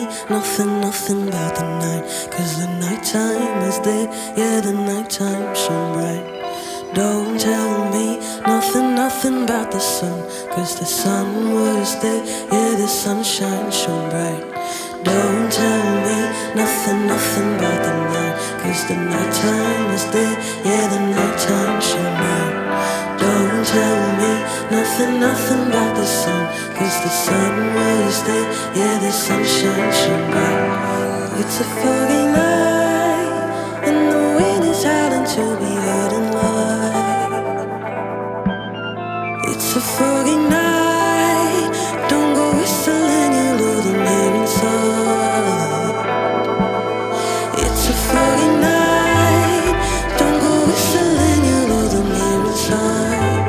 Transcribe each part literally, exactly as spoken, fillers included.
nothing, nothing about the night. Cause the nighttime is there, yeah, the nighttime shone bright. Don't tell me nothing, nothing about the sun. Cause the sun was there, yeah, the sunshine shone bright. Don't tell me nothing, nothing about the night. Cause the nighttime is there, yeah, the nighttime shone bright. Don't tell me nothing, nothing about the sun. Cause the sun was there, yeah, the sunshine shone bright. It's a foggy night, and the wind is howling to be heard and light. It's a foggy night, don't go whistling, you'll lose them here inside. It's a foggy night, don't go whistling, you'll lose them here inside.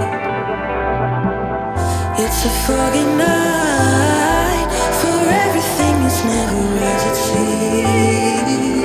It's a foggy night, for everything is never as it seems.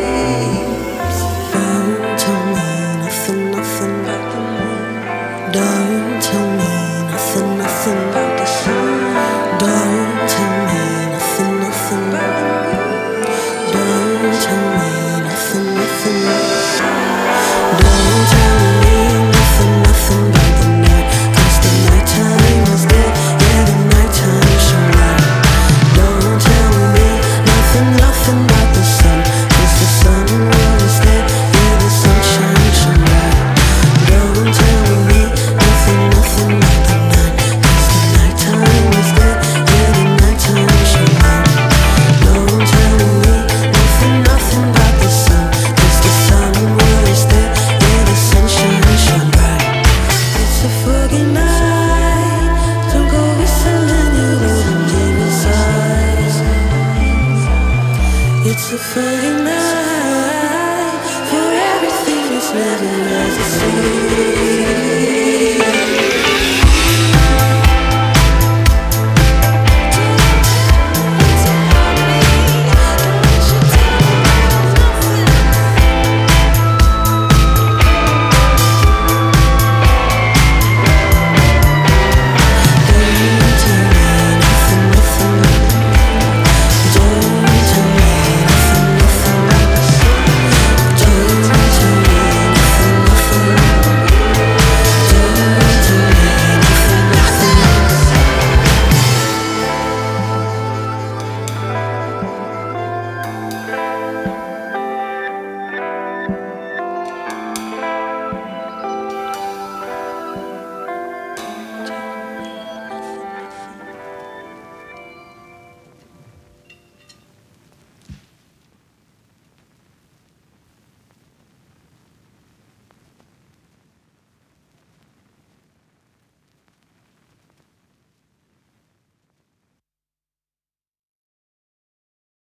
Don't tell me nothing, nothing about the moon. Don't tell me nothing, nothing about the sun. Don't tell me nothing, nothing about the moon. Don't tell me nothing, nothing about the sun. Don't tell me nothing, nothing about the night. Cause the nighttime is dead, yeah, the nighttime shone bright. Don't tell me nothing, nothing about the sun. Cause the sun was dead, yeah, the sunshine shone bright. Don't tell me nothing, nothing about the night. Cause the nighttime is dead, yeah, the nighttime shone bright. Don't tell me nothing, nothing about the sun. Cause the sun was dead, yeah, the sunshine shone bright. It's a foggy night, don't go whistling, you wouldn't hear his eyes. It's a foggy night.